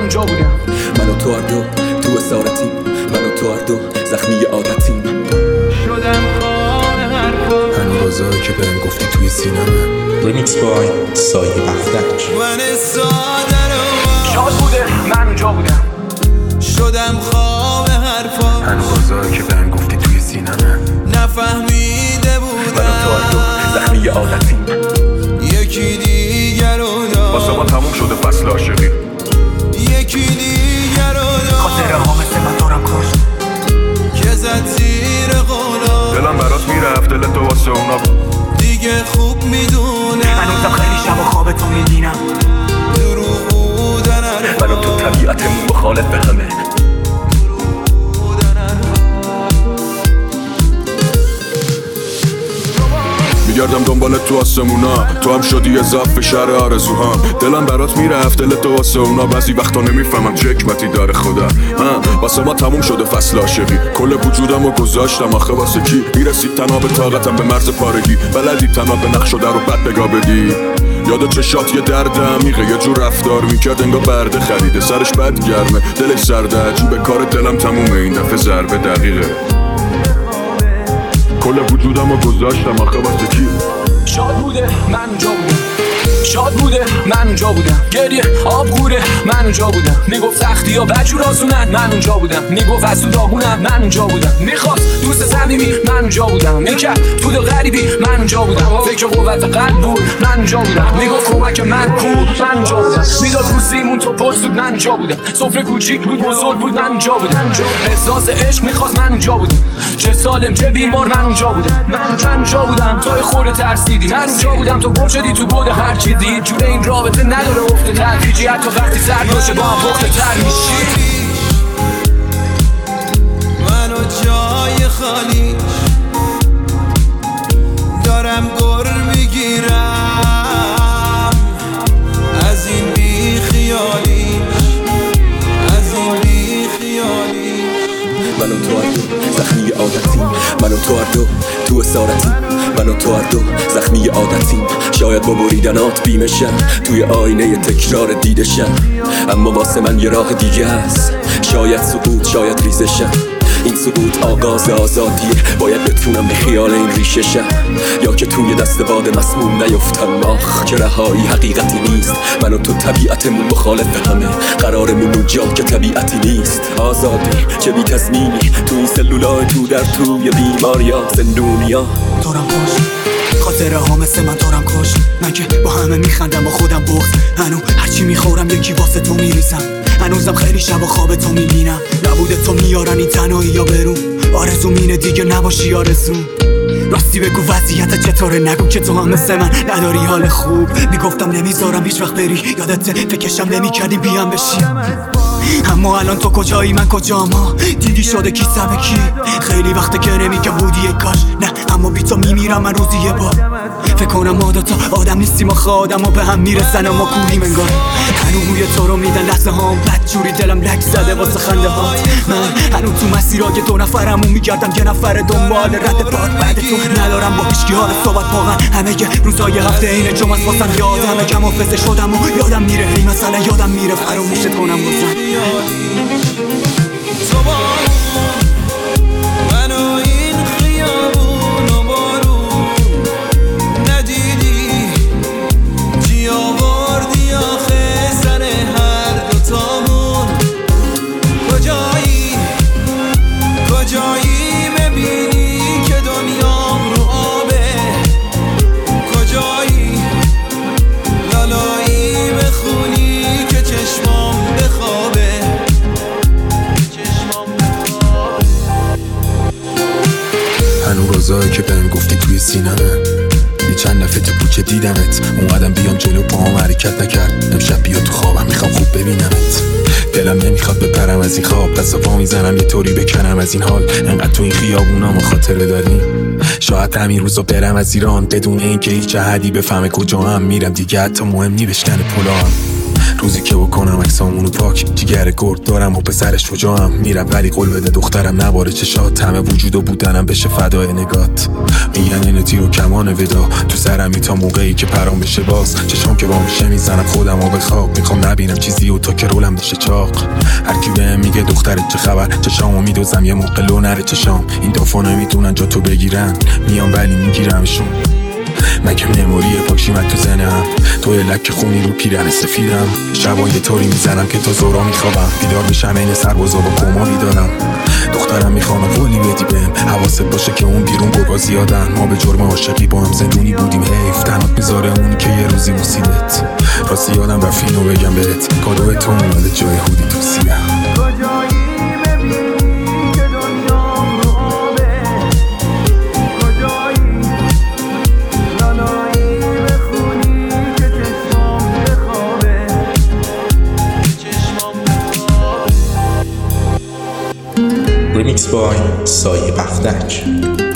اونجا بودم. من و تو هر دو تو اسارتیم، من و تو هر دو زخمی عادتیم. شدم خانه حرفا هنو رازایی که بهم گفتی توی سینمه. ریمیکس بای سایه بختک. من ساده رو شاد بوده من اونجا بودم. شدم خواب حرفا هنو رازایی که بهم گفتی توی سینمه. نفهمیده بودم من و تو هر دو زخمی عادتیم. یکی دیگر رو دار واسه ما تموم شده فصل عاشقی. یکی دیگر رو دار خاطره ها مثل من دارم کشت که زد زیر قولا. دلم برات میرفت، دل تو واسه اونا دیگه خوب میدونم هنوزم خیلی شب و خواب تو میبینم. دروغ بودن حرفا. من و تو طبیعتمون مخالف همه. میگردم دنبالت تو آسمونا، تو هم شدی یه ضعف شهر آرزوهام. دلم برات میرفت، دل تو واسه اونا. بعضی وقتا نمیفهمم چه حکمتی داره خدا. واسه ما تموم شده فصل عاشقی. کل وجودم رو گذاشتم آخه واسه کی؟ میرسید تنها به طاقتم به مرز پارگی. بلدی تنها به نقش شده رو بد بگاه بدی. یاد چشات یه درد عمیقه، یه جور رفتار میکرد انگار برده خریده. سرش بد گرمه، دلش سرده، عجیبه کار دلم تمومه. این دفعه ضربه دقیقه. کل وجودم رو گذاشتم آخه واسه کی؟ شاد بوده من اونجا بودم. شاد بوده من اونجا بودم. گریه آب غوره من اونجا بودم. میگفت سختی ها بجور آسونن من اونجا بودم. میگفت از تو داغونم من اونجا بودم. میخواست دوست صمیمی من اونجا بودم. میکرد تو دل غریبی من اونجا بودم. فکر قوت قلب بود من اونجا بودم. میگفت کمک من کو من اونجا بودم. میداد رو سیمون تو پرس بود من اونجا بودم. سفره کوچیک بود بزرگ بود من اونجا بودم. احساس عشق میخواست من اونجا بودم. چه سالم چه بیمار من اونجا بودم. من اونجا بودم تو خورده ترسیدی. من اونجا بودم تو گم شدی تو بود هر چیزی. جوره این رابطه نداره افته تدریجی. حتی وقتی سرد باشه با هم پخته تر میشی. منو جای خالی دارم گر میگیرم از این بی خیالی، از این بی خیالی. من و تو هر دو زخمی عادتیم. من و تو هر دو تو اسارتیم. من و تو هر دو زخمی عادتیم. شاید با بریدنات بیمشم، توی آینه تکرار دیدشم. اما واسه من یه راه دیگه هست. شاید سقوط شاید ریزشم. این سقوط آغاز آزادیه. باید بتونم به خیال این ریشه شم، یا که توی دست باد مسموم نیفتم. آخ که رهایی حقیقتی نیست. من و تو طبیعتمون مخالف همه. قرارمون اونجا که طبیعتی نیست. آزادی چه بی تضمینی تو این سلولای تو در توی بیماریا زندونیا. دارم کش خاطره ها مثل من دارم کش. من که با همه میخندم با خودم بغض. هنو هرچی میخورم یکی واسه تو میریزم. هنوزم خیلی شب و خواب تو میبینم. نبوده تو میارن این تنهایی یا برون. آرزوم اینه دیگه نباشی آرزوم. راستی بگو وضعیت چطوره، نگو که تو هم مثل من نداری حال خوب. میگفتم نمیذارم هیچ وقت بری، یادت فکرشم نمیکردی بیام بشی. اما الان تو کجایی من کجام ها؟ دیدی شده کی سبه کی؟ خیلی وقته که نمیگم بودی یک کاش. نه اما بی تو میمیرم من روزی یه بار. فکر کنم ما دوتا آدم نیستیم آخه آدم ها به هم میرسن اما کوریم انگار. هنو بوی تو رو میدن لحظه هام. بدجوری دلم لک زده واسه خنده هات. من هنو تو مسیرهای دو نفرمو میگردم یه نفر دنبال رد باد. بعدتون ندارم با هیچکی حال صحبت واقعا. همه روزای هفته اینه جمعه واسم یادمه. کم حافظه شدم و یادم میره. هی مثلا یادم میره فراموشت کنم بازم. تو با منو این خیابون و بارون ندیدی چی آوردی آخه سر هر دوتامون. کجایی کجایی ببینی که دنیام رو آبه. کجایی لالایی بخونی که چشمام بخوابه. هنو رازایی که بهم گفتی توی سینمه. یه چند دفعه تو کوچه دیدمت، اومدم بیام جلو پاهم حرکت نکرد. امشب بیا تو خوابم میخوام خوب ببینمت. دلم نمیخواد بپرم از این خواب، دست پا میزنم یه طوری بکنم از این حال. انقدر تو این خیابونا ما خاطره داریم. شاید همین روزا برم از ایران بدون اینکه هیچ جهدی بفهمه کجا هم میرم دیگه. حتی مهم نی بشکنه پولام. روزی که بکنم عکسامونو پاک، جیگر گرد دارم و پسر شجاعم. میرم ولی قول بده دخترم نباره چشات، همه وجود و بودنم بشه فدای نگات. میگن این تیر و کمان ودا تو سرمی تا موقعی که پرام بشه باز. چشام که با میشه میزنم خودم و به خواب، میخوام نبینم چیزی و تا که رولم بشه چاق. هر کی بهم میگه دخترت چه خبر، چشامو میدوزم یه موقع لو نره چشام. این دافا نمیتونن جا تو بگیرن، میام ولی میگیرمشون. مگه مموری پاکشیمت تو ذهنم، تو یه لک خونی رو پیرن سفیدم. شبا یه طوری میزنم که تا زورا میخوابم، بیدار میشم این سربازا با کما میدارم. دخترم میخوام قولی بدی بهم، حواست باشه که اون بیرون گرگا زیادن. ما به جرم عاشقی با هم زندونی بودیم، حیف تنات میذاره اونی که یه روزی بوسیدت. راستی یادم رفت اینو بگم بهت، کادو تو اومده جای هودی تو سیرم. Remix by سایه بختک.